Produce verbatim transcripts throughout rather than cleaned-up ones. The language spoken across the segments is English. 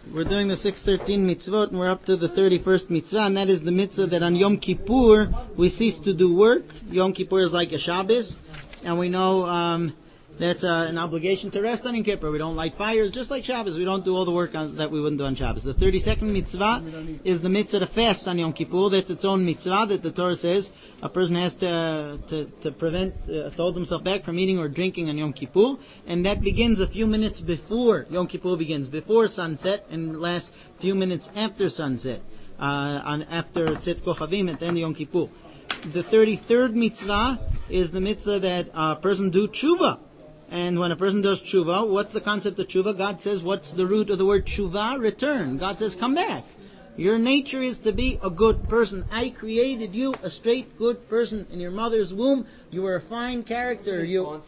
We're doing the six thirteen mitzvot, and we're up to the thirty-first mitzvah, and that is the mitzvah that on Yom Kippur we cease to do work. Yom Kippur is like a Shabbos, and we know um, that's uh, an obligation to rest on Yom Kippur. We don't light fires, just like Shabbos. We don't do all the work on, that we wouldn't do on Shabbos. The thirty-second mitzvah is the mitzvah to fast on Yom Kippur. That's its own mitzvah that the Torah says a person has to to, to prevent, uh, to hold himself back from eating or drinking on Yom Kippur, and that begins a few minutes before Yom Kippur begins, before sunset, and lasts a few minutes after sunset, uh, on after Tzet Kochavim at the end of Yom Kippur. The thirty-third mitzvah is the mitzvah that a person do tshuva. And when a person does tshuva, what's the concept of tshuva? God says, what's the root of the word tshuva? Return. God says, come back. Your nature is to be a good person. I created you a straight, good person in your mother's womb. You were a fine character. You.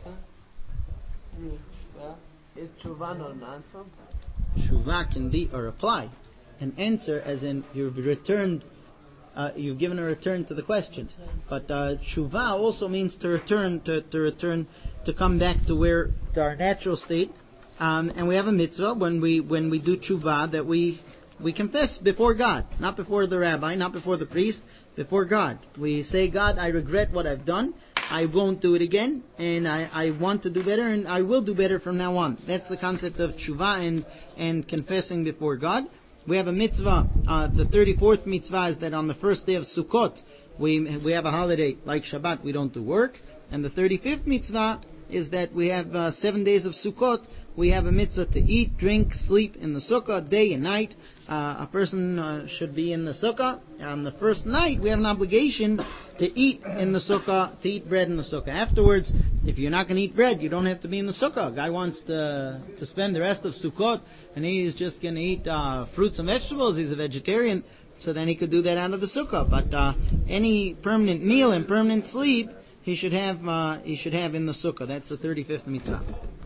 Is tshuva not an answer? Tshuva can be a reply. An answer as in you've returned, uh, you've given a return to the question. But uh, tshuva also means to return, to, to return, to come back to where, to our natural state. Um, and we have a mitzvah when we when we do tshuva that we we confess before God, not before the rabbi, not before the priest, before God. We say, God, I regret what I've done. I won't do it again, and I, I want to do better, and I will do better from now on. That's the concept of tshuva and and confessing before God. We have a mitzvah. Uh, the thirty-fourth mitzvah is that on the first day of Sukkot, we we have a holiday like Shabbat. We don't do work. And the thirty-fifth mitzvah is that we have uh, seven days of Sukkot. We have a mitzvah to eat, drink, sleep in the sukkah day and night. Uh, a person uh, should be in the sukkah. On the first night, we have an obligation to eat in the sukkah, to eat bread in the sukkah. Afterwards, if you're not going to eat bread, you don't have to be in the sukkah. A guy wants to to spend the rest of Sukkot, and he's just going to eat uh, fruits and vegetables. He's a vegetarian, so then he could do that out of the sukkah. But uh, any permanent meal and permanent sleep, he should have uh, he should have in the sukkah. That's the thirty-fifth mitzvah.